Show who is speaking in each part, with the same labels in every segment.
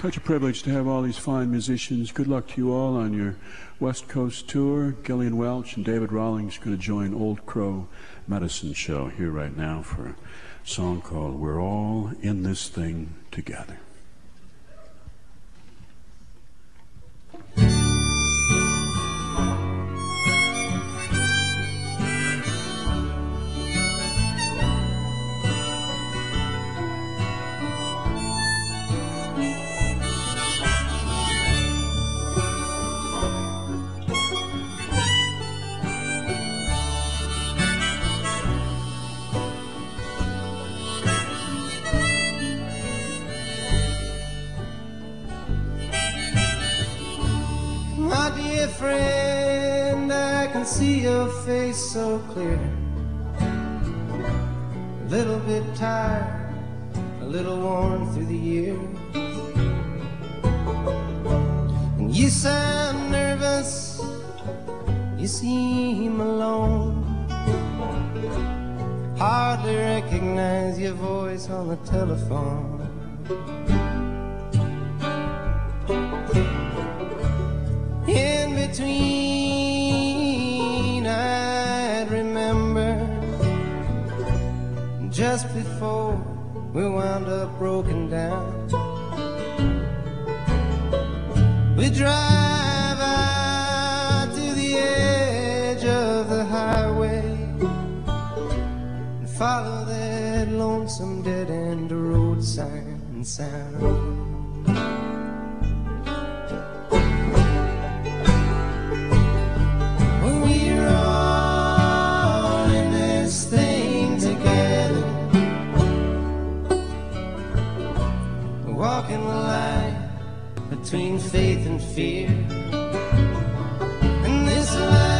Speaker 1: Such a privilege to have all these fine musicians. Good luck to you all on your West Coast tour. Gillian Welch and David Rawlings are going to join Old Crow Medicine Show here right now for a song called We're All in This Thing Together.
Speaker 2: Friend, I can see your face so clear. A little bit tired, a little worn through the year. And you sound nervous, you seem alone. Hardly recognize your voice on the telephone. In between, I'd remember just before we wound up broken down. We drive out to the edge of the highway and follow that lonesome dead-end road sign sound. Walking the line between faith and fear. And this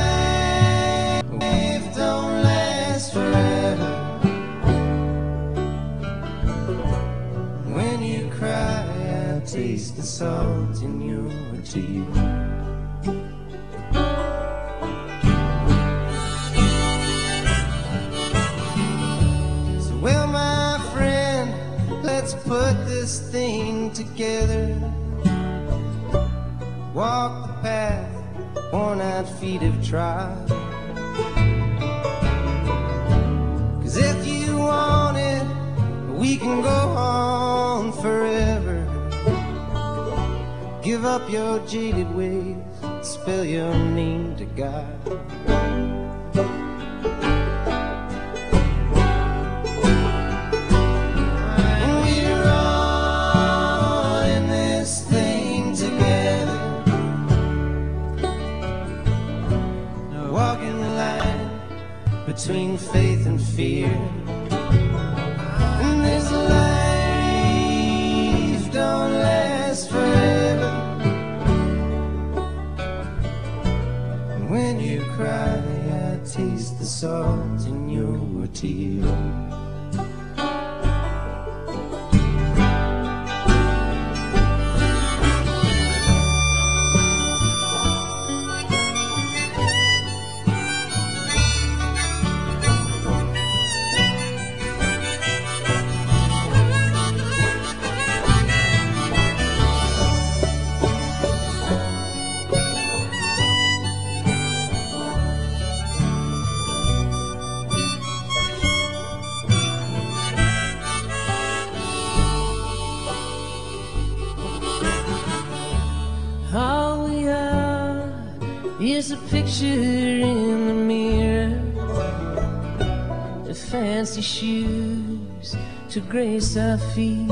Speaker 2: life don't last forever. When you cry, I taste the salt in your teeth. Put this thing together. Walk the path worn-out feet have trod. 'Cause if you want it, we can go on forever. Give up your jaded ways, spell your name to God. Between faith and fear. And this life don't last forever. And when you cry, I taste the salt in your tears.
Speaker 3: Is a picture in the mirror, the fancy shoes to grace our feet,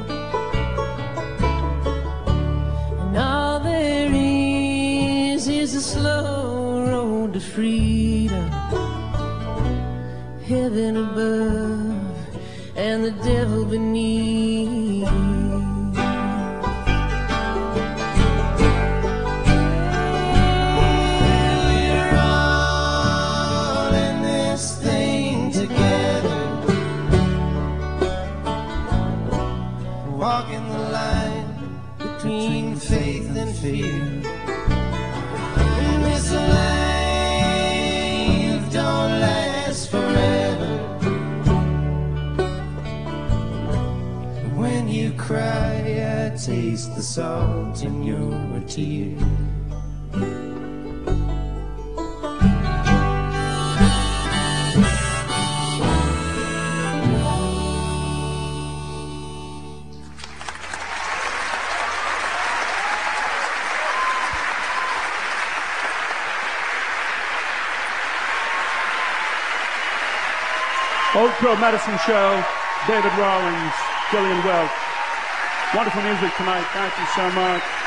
Speaker 3: and all there is a slow road to freedom, heaven above and the devil beneath.
Speaker 2: Walking the line between faith and fear. And this life don't last forever. When you cry, I taste the salt in your tears.
Speaker 1: Old Crow Medicine Show, David Rawlings, Gillian Welch. Wonderful music tonight. Thank you so much.